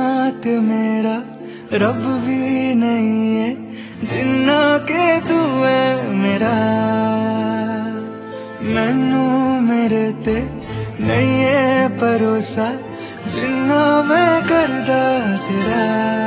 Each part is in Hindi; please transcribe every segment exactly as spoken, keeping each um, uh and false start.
ते मेरा रब भी नहीं है, जिन्ना के तू है मेरा। मैनू मेरे ते नहीं है भरोसा, जिन्ना मैं करदा तेरा।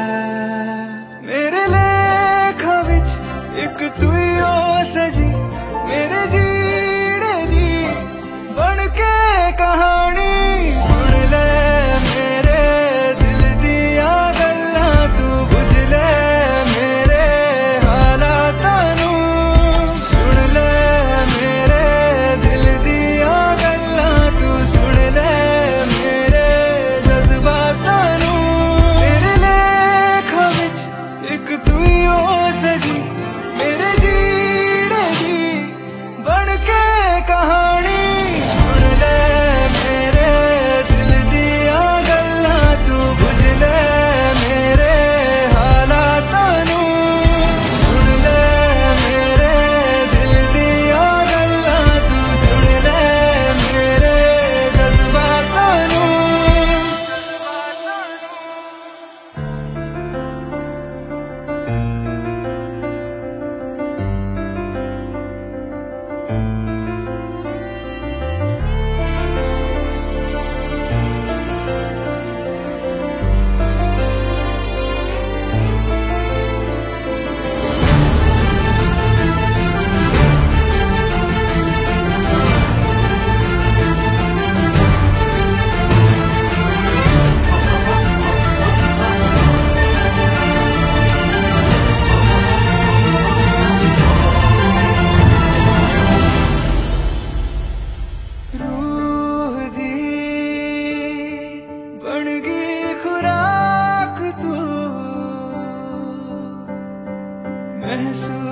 मेरे लेखा विच एक तू ही हो सजी, मेरे जीने दी बन के कहानी। सुन ले मेरे दिल दिया गल्लां, तू बुझ ले मेरे हालातां नू। सुन ले मेरे दिल दिया गल्लां, तू सुन ले मेरे जज्बातां नू। मेरे लेखा विच एक तू ही हो सजी, मेरे जीने दी बन के कहानी। सुन ले मेरे दिल दिया गल्लां, तू बुझ ले मेरे हालातां नू। सुन ले मेरे दिल दिया गल्लां, तू सुन ले मेरे जज्बातां नू। रूह दी बन गई खुराक तू, महसूस